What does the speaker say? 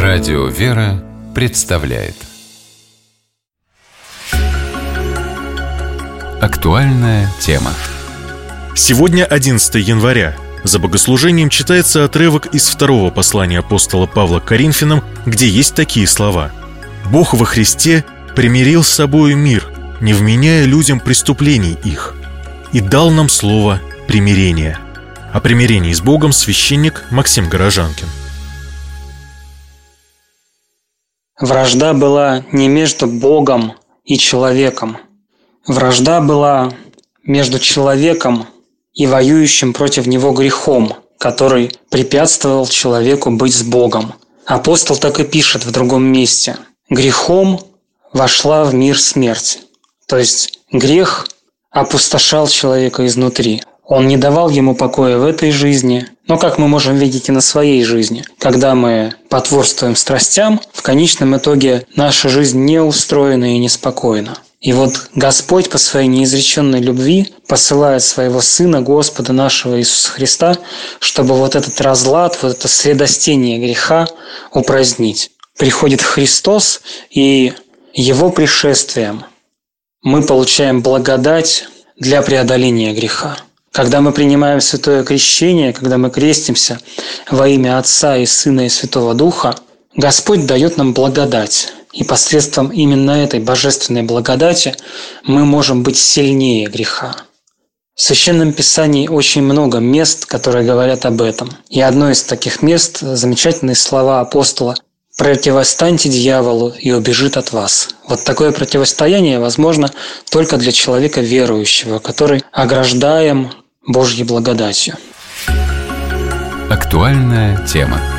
Радио «Вера» представляет актуальная тема. Сегодня 11 января. За богослужением читается отрывок из второго послания апостола Павла к Коринфянам, где есть такие слова: «Бог во Христе примирил с собою мир, не вменяя людям преступлений их, и дал нам слово примирения». О примирении с Богом священник Максим Горожанкин. Вражда была не между Богом и человеком. Вражда была между человеком и воюющим против него грехом, который препятствовал человеку быть с Богом. Апостол так и пишет в другом месте: «Грехом вошла в мир смерть». То есть грех опустошал человека изнутри. Он не давал ему покоя в этой жизни, но, как мы можем видеть и на своей жизни, когда мы потворствуем страстям, в конечном итоге наша жизнь не устроена и неспокойна. И вот Господь по своей неизреченной любви посылает своего Сына, Господа нашего Иисуса Христа, чтобы вот этот разлад, вот это средостение греха упразднить. Приходит Христос, и Его пришествием мы получаем благодать для преодоления греха. Когда мы принимаем святое крещение, когда мы крестимся во имя Отца и Сына и Святого Духа, Господь дает нам благодать. И посредством именно этой божественной благодати мы можем быть сильнее греха. В Священном Писании очень много мест, которые говорят об этом. И одно из таких мест – замечательные слова апостола: «Противостаньте дьяволу, и убежит от вас». Вот такое противостояние возможно только для человека верующего, который ограждаем Божьей благодатью. Актуальная тема.